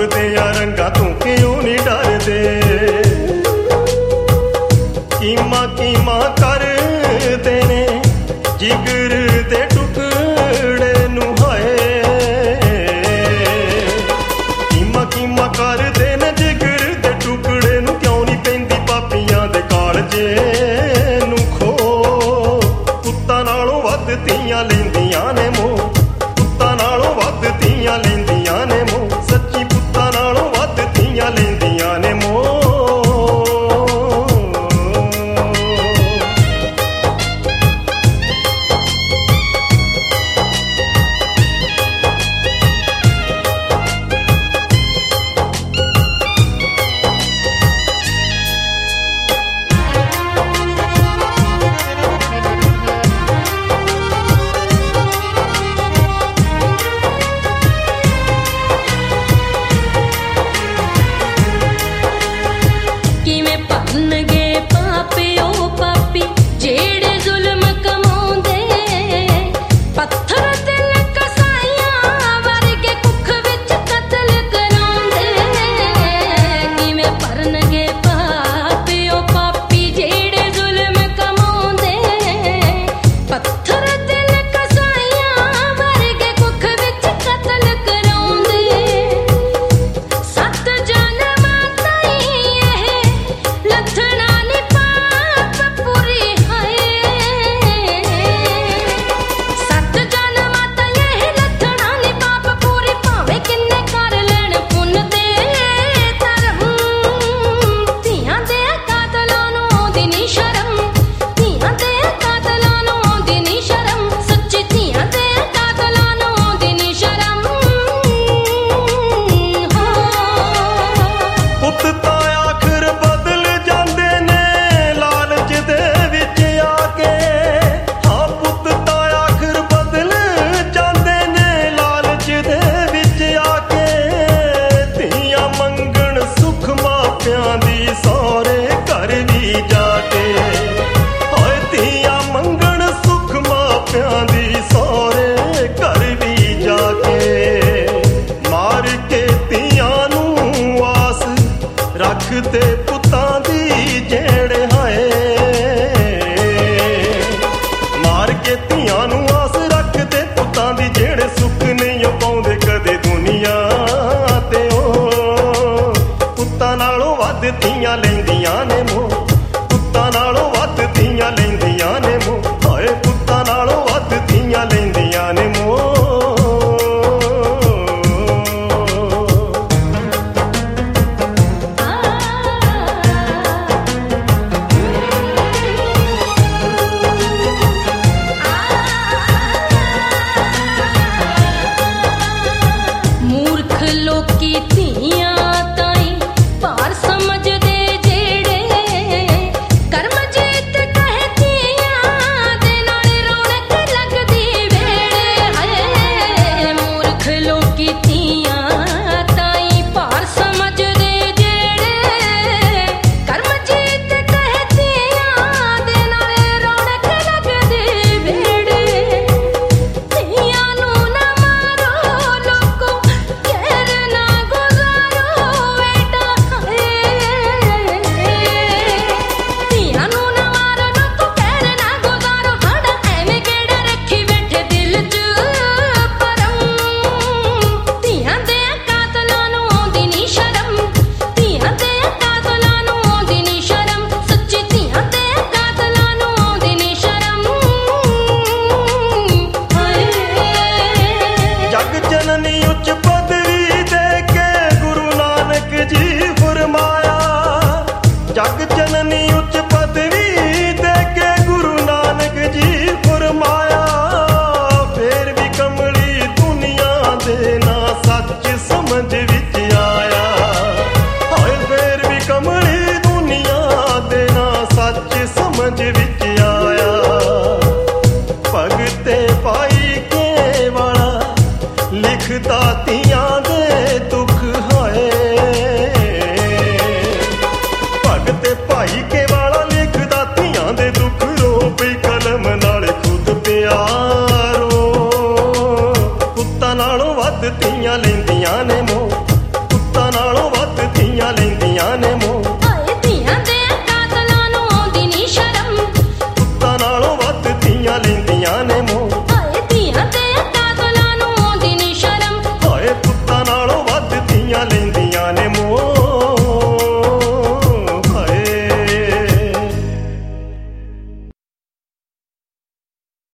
ਦਿਆਂ ਰੰਗਾਂ ਤੋਂ ਕਿਉਂ ਨਹੀਂ ਡਰਦੇ। ਕੀਮਾ ਕੀਮਾ ਕਰਦੇ ਨੇ ਜਿਗਰ ਦੇ ਟੁਕੜੇ ਨੂੰ ਹਾਏ। ਕੀਮਾ ਕੀਮਾ ਕਰਦੇ ਨੇ ਜਿਗਰ ਦੇ ਟੁਕੜੇ ਨੂੰ ਕਿਉਂ ਨਹੀਂ ਪੈਂਦੀ ਪਾਪੀਆਂ ਦੇ ਕਾਲਜੇ ਨੂੰ ਖੋ। ਪੁੱਤਾਂ ਨਾਲੋਂ ਵੱਧ ਧੀਆਂ ਲੈਂਦੀਆਂ ਨੇ ਮੋਹ, ਪੁੱਤਾਂ ਨਾਲੋਂ ਵੱਧ ਧੀਆਂ ਲੈਂਦੀਆਂ ਨੇ ਮੋਹ। ਸੱਚੀ ਪੁੱਤਾਂ ਨਾਲੋਂ ਵੱਧ ਧੀਆਂ ਲੈਂਦੀਆਂ ਨੇ ਮੋਹ। ਰੱਖਦੇ ਪੁੱਤਾਂ ਦੀ ਜਿਹੜੇ ਹਾਏ। ਮਾਰ ਕੇ ਧੀਆਂ ਨੂੰ ਆਸ ਰੱਖਦੇ ਪੁੱਤਾਂ ਦੀ ਜਿਹੜੇ ਸੁੱਖ ਨਹੀਂ ਪਾਉਂਦੇ ਕਦੇ ਦੁਨੀਆ ਤੇ। ਉਹ ਪੁੱਤਾਂ ਨਾਲੋਂ ਵੱਧ ਧੀਆਂ ਲਈ